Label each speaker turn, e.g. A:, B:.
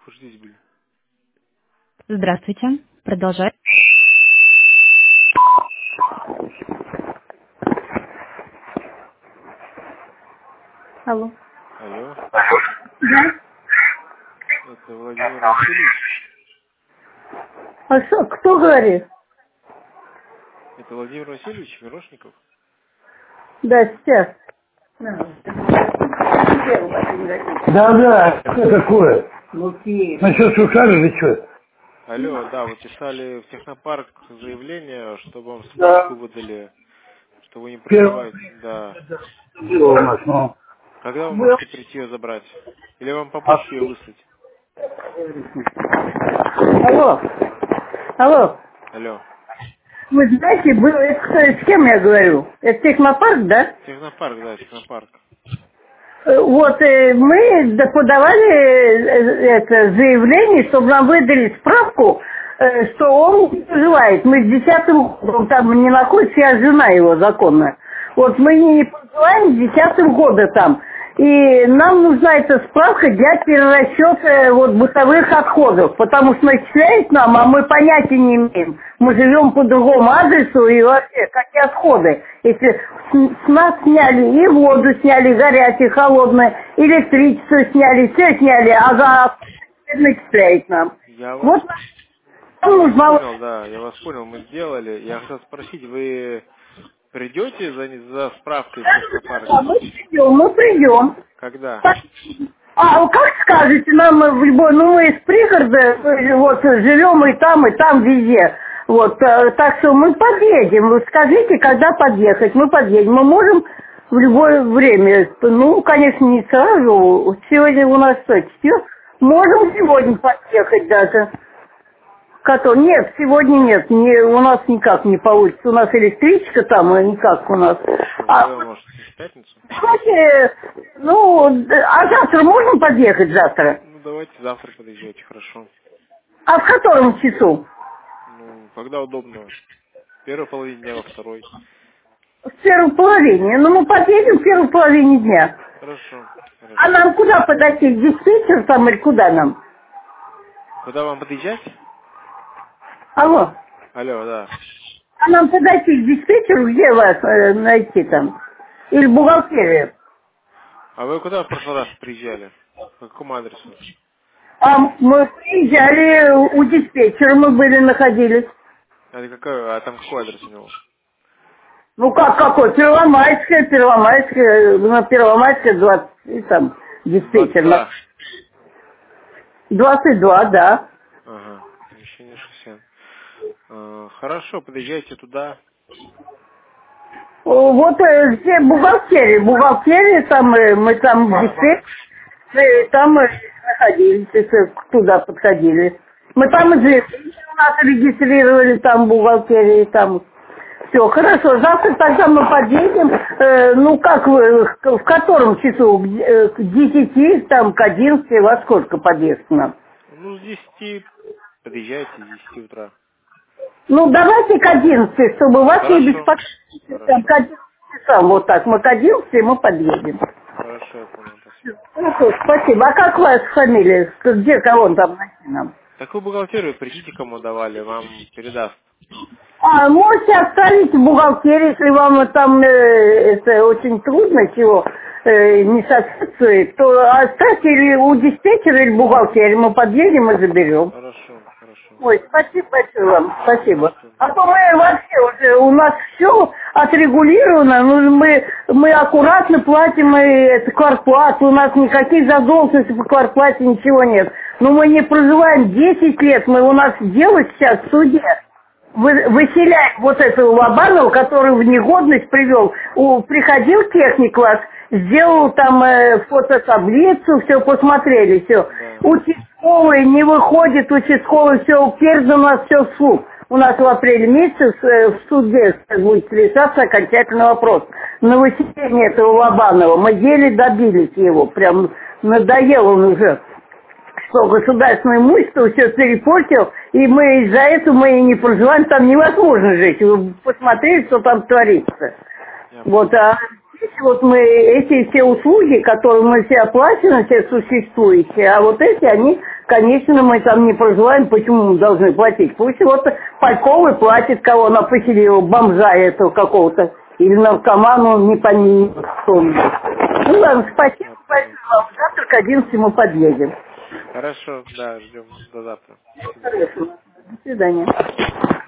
A: Пождись, блин.
B: Здравствуйте. Продолжай. Алло.
A: Алло,
B: Да.
A: это Владимир Васильевич?
B: А что, кто говорит?
A: Это Владимир Васильевич Мирошников?
B: Да, сейчас.
C: Да, что такое? Насчет сушали или что?
A: Алло, да, вы писали в технопарк заявление, чтобы вам справку
C: Да.
A: выдали, что вы не
C: Первое
A: проживаете. Да.
C: было у нас, но...
A: Когда вы можете прийти ее забрать? Или вам по
C: А,
A: почте ее выслать?
B: Алло. Алло.
A: Алло.
B: Вы знаете, с кем я говорю? Это технопарк, да?
A: Технопарк, да, технопарк.
B: Вот мы подавали это заявление, чтобы нам выдали справку, что он не проживает. Мы с 10-м годом там не находится, я жена его законная. Вот мы не проживаем с 10-го года там. И нам нужна эта справка для перерасчета вот бытовых отходов, потому что начисляют нам, а мы понятия не имеем. Мы живем по другому адресу, и вообще, какие отходы. Если с нас сняли и воду сняли, горячую, холодную, электричество сняли, все сняли, а за начисляют нам.
A: Я вас,
B: Вот нам
A: я вас
B: нужна...
A: понял, да, я вас понял, мы сделали. Я хотел спросить, вы придете за справкой в технопарк?
B: Да, мы придем, мы придем.
A: Когда?
B: Так, а как скажете, нам в любой, ну мы из пригорода, вот живем и там везде. Вот, так что мы подъедем. Вы скажите, когда подъехать, мы подъедем. Мы можем в любое время, ну, конечно, не сразу. Сегодня у нас что, четверг? Можем сегодня подъехать даже. Нет, сегодня нет, у нас никак не получится. У нас электричка там, и никак у нас.
A: Хорошо,
B: А,
A: когда может? В пятницу?
B: давайте, а завтра можно подъехать завтра?
A: Ну, давайте завтра подъезжайте, хорошо.
B: А в котором часу?
A: Ну, когда удобно. В первой половине дня, во второй.
B: В первой половине. Ну, мы подъедем в первой половине дня.
A: Хорошо,
B: А
A: хорошо.
B: нам куда подойти? В диспетчер там или куда нам?
A: Куда вам подъезжать?
B: Алло.
A: Алло, да.
B: А нам подойти к диспетчеру, где вас найти там? Или бухгалтерию?
A: А вы куда в прошлый раз приезжали? По какому адресу?
B: А мы приезжали у диспетчера, мы были, находились.
A: А там какой адрес у него?
B: Ну как какой? Первомайская, на Первомайская 20, и там диспетчер.
A: 22.
B: 22, да.
A: Ага, помещение 60. Хорошо, подъезжайте туда.
B: Вот где бухгалтерия, там мы там диспетчер, там мы находились, туда подходили. Мы там и жили, у нас регистрировали там бухгалтерии, там. Все, хорошо, завтра тогда мы подъедем, ну как вы, в котором часу, к 10, там, к 11, во сколько подъезд к нам?
A: Ну, с 10 подъезжайте, с 10 утра.
B: Ну, давайте к 11, чтобы вас не
A: Хорошо,
B: беспокоить, там, к
A: хорошо.
B: 11 часам, вот так, мы к 11 мы подъедем.
A: Хорошо, я понял, спасибо.
B: Хорошо, спасибо. А как ваша фамилия? Где, кого там найти нам?
A: Такую бухгалтерию придите, кому давали, вам передаст.
B: А можете оставить в бухгалтерии, если вам там это очень трудно, чего не соответствует, то оставьте или у диспетчера, или в бухгалтерии. Мы подъедем и заберем.
A: Хорошо, хорошо.
B: Ой, спасибо большое вам, спасибо.
A: Пожалуйста.
B: А то мы вообще уже, у нас все отрегулировано, ну, мы аккуратно платим квартплату, у нас никаких задолженностей по квартплате, ничего нет. Но мы не проживаем 10 лет, у нас дело сейчас в суде. Выселяем вот этого Лобанова, который в негодность привел. Приходил техник вас, сделал там фототаблицу, все посмотрели, все.
A: Да.
B: Участковый не выходит, участковый все передано, у нас все в суд. У нас в апреле месяце в суде будет решаться окончательный вопрос. На выселение этого Лобанова мы еле добились его, прям надоел он уже. Что государственное имущество все перепортил, и мы из-за этого мы и не проживаем, там невозможно жить. Вы посмотрели, что там творится.
A: Я
B: Вот,
A: понял.
B: а Вот мы эти все услуги, которые мы все оплачены, все существующие, а вот эти, они, конечно, мы там не проживаем, почему мы должны платить? Пусть вот Пальковый платит, кого она поселила, бомжа этого какого-то, или наркоману, не пойми, кто он. Ну ладно, спасибо,
A: Вот,
B: спасибо вам. Завтра к 11 мы подъедем.
A: хорошо, да, ждем до завтра. До свидания.
B: Хорошо. До свидания.